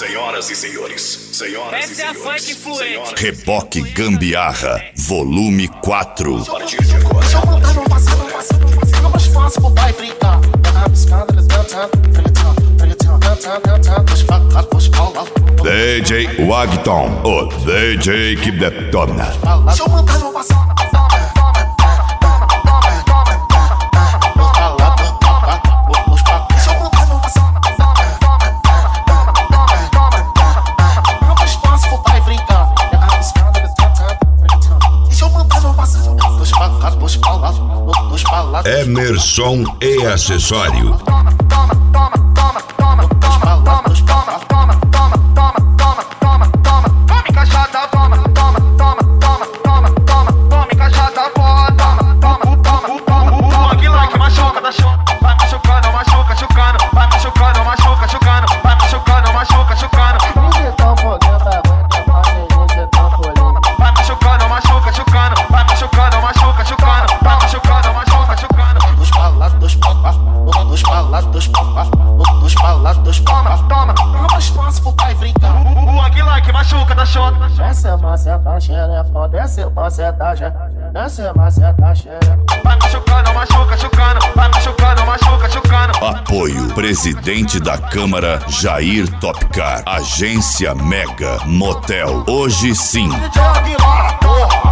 Senhoras e senhores, senhoras e senhores, funk fluente. Reboque Gambiarra, volume 4. A partir de agora. Deixa eu montar no passado, fica mais fácil pro pai brincar. DJ Wagton, o DJ que detona. Deixa eu montar no passado. Emerson e acessório. Desce a maceta xerefa, desce a maceta, desce a maceta xerefa. Vai machucando, machuca, chucando. Vai machucando, machuca, chucando. Apoio Presidente da Câmara Jair Topcar. Agência Mega Motel. Hoje sim. DJ Aguilar, porra.